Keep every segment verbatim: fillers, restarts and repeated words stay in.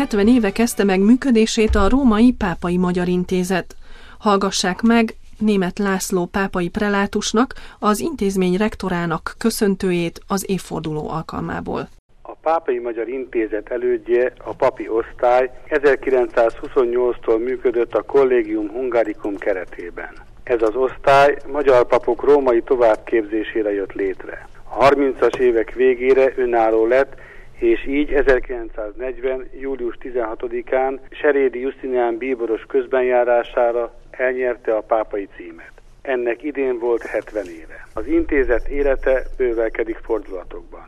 hetven éve kezdte meg működését a Római Pápai Magyar Intézet. Hallgassák meg Németh László pápai prelátusnak, az intézmény rektorának köszöntőjét az évforduló alkalmából. A Pápai Magyar Intézet elődje, a papi osztály ezerkilencszázhuszonnyolctól működött a Collegium Hungaricum keretében. Ez az osztály magyar papok római továbbképzésére jött létre. A harmincas évek végére önálló lett, és így ezerkilencszáznegyven. július tizenhatodikán Serédi Justinián bíboros közbenjárására elnyerte a pápai címet. Ennek idén volt hetven éve. Az intézet élete bővelkedik fordulatokban.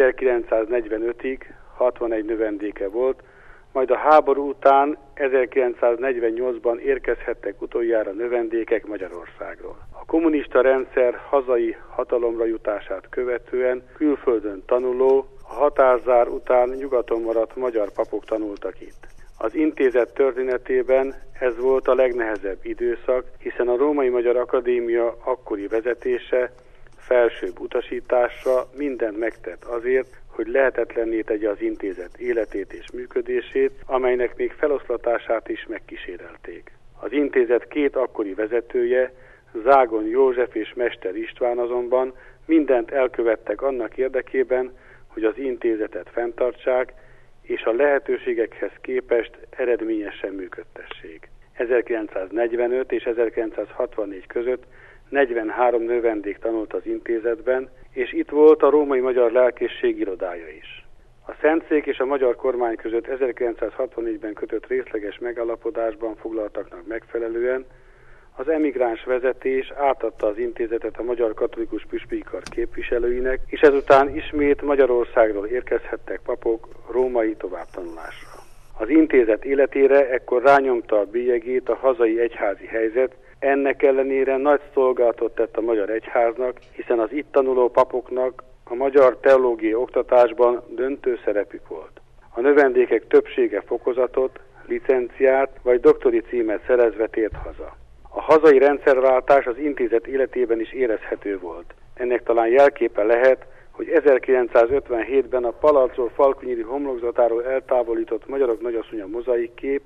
ezerkilencszáznegyvenötig hatvanegy növendéke volt, majd a háború után ezerkilencszáznegyvennyolcban érkezhettek utoljára növendékek Magyarországról. A kommunista rendszer hazai hatalomra jutását követően külföldön tanuló, a határzár után nyugaton maradt magyar papok tanultak itt. Az intézet történetében ez volt a legnehezebb időszak, hiszen a Római Magyar Akadémia akkori vezetése felsőbb utasításra mindent megtett azért, hogy lehetetlenné tegye az intézet életét és működését, amelynek még feloszlatását is megkísérelték. Az intézet két akkori vezetője, Zágon József és Mester István azonban mindent elkövettek annak érdekében, hogy az intézetet fenntartsák, és a lehetőségekhez képest eredményesen működtessék. ezerkilencszáznegyvenöt és ezerkilencszázhatvannégy között negyvenhárom növendék tanult az intézetben, és itt volt a Római Magyar Lelkészség irodája is. A Szentszék és a magyar kormány között ezerkilencszázhatvannégyben kötött részleges megállapodásban foglaltaknak megfelelően az emigráns vezetés átadta az intézetet a Magyar Katolikus Püspöki Kar képviselőinek, és ezután ismét Magyarországról érkezhettek papok római továbbtanulásra. Az intézet életére ekkor rányomta a bélyegét a hazai egyházi helyzet, ennek ellenére nagy szolgálatot tett a magyar egyháznak, hiszen az itt tanuló papoknak a magyar teológiai oktatásban döntő szerepük volt. A növendékek többsége fokozatot, licenciát vagy doktori címet szerezve tért haza. A hazai rendszerváltás az intézet életében is érezhető volt. Ennek talán jelképe lehet, hogy ezerkilencszázötvenhétben a Palacról Falkonyiri homlokzatáról eltávolított Magyarok Nagyasszonya mozaikkép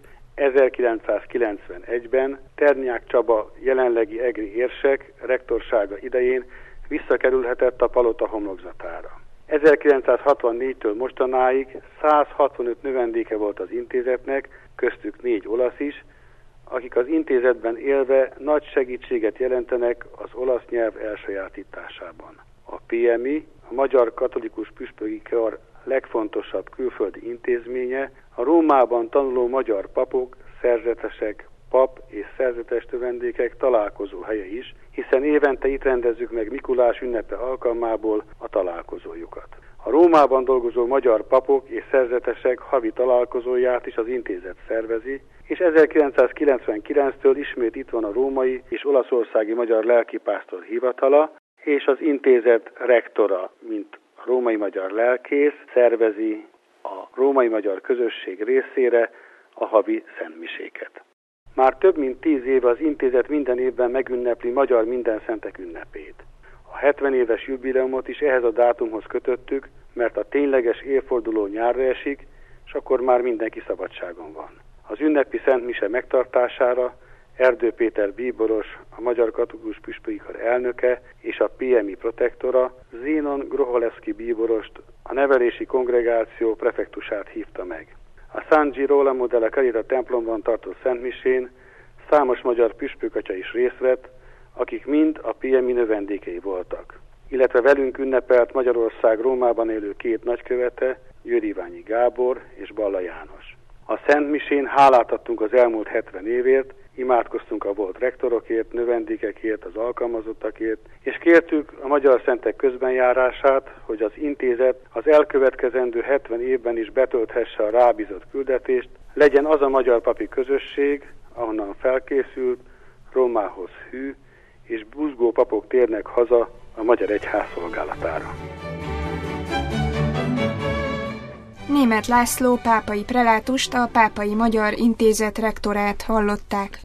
ezerkilencszázkilencvenegyben Ternyák Csaba jelenlegi egri érsek rektorsága idején visszakerülhetett a palota homlokzatára. ezerkilencszázhatvannégytől mostanáig száz hatvanöt növendéke volt az intézetnek, köztük négy olasz is, akik az intézetben élve nagy segítséget jelentenek az olasz nyelv elsajátításában. A pé em i, a Magyar Katolikus Püspöki Kar legfontosabb külföldi intézménye, a Rómában tanuló magyar papok, szerzetesek, pap és szerzetes növendékek találkozó helye is, hiszen évente itt rendezzük meg Mikulás ünnepe alkalmából a találkozójukat. A Rómában dolgozó magyar papok és szerzetesek havi találkozóját is az intézet szervezi, és ezerkilencszázkilencvenkilenctől ismét itt van a római és olaszországi magyar lelkipásztor hivatala, és az intézet rektora, mint római magyar lelkész, szervezi a római magyar közösség részére a havi szentmiséket. Már több mint tíz éve az intézet minden évben megünnepli Magyar Mindenszentek ünnepét. A hetven éves jubileumot is ehhez a dátumhoz kötöttük, mert a tényleges évforduló nyárra esik, és akkor már mindenki szabadságon van. Az ünnepi szentmise megtartására Erdő Péter bíboros, a Magyar Katolikus Püspöki Kar elnöke és a pé em i protektora Zénon Groholevszki bíborost, a nevelési kongregáció prefektusát hívta meg. A San Girolamo della Carità templomban tartott szentmisén számos magyar püspökatya is részt vett, akik mind a pé em i növendékei voltak, illetve velünk ünnepelt Magyarország Rómában élő két nagykövete, Győriványi Gábor és Balla János. A szentmisén hálát adtunk az elmúlt hetven évért, imádkoztunk a volt rektorokért, növendékekért, az alkalmazottakért, és kértük a magyar szentek közbenjárását, hogy az intézet az elkövetkezendő hetven évben is betölthesse a rábízott küldetést, legyen az a magyar papi közösség, ahonnan felkészült, Rómához hű, és buzgó papok térnek haza a magyar egyház szolgálatára. Németh László pápai prelátust, a Pápai Magyar Intézet rektorát hallották.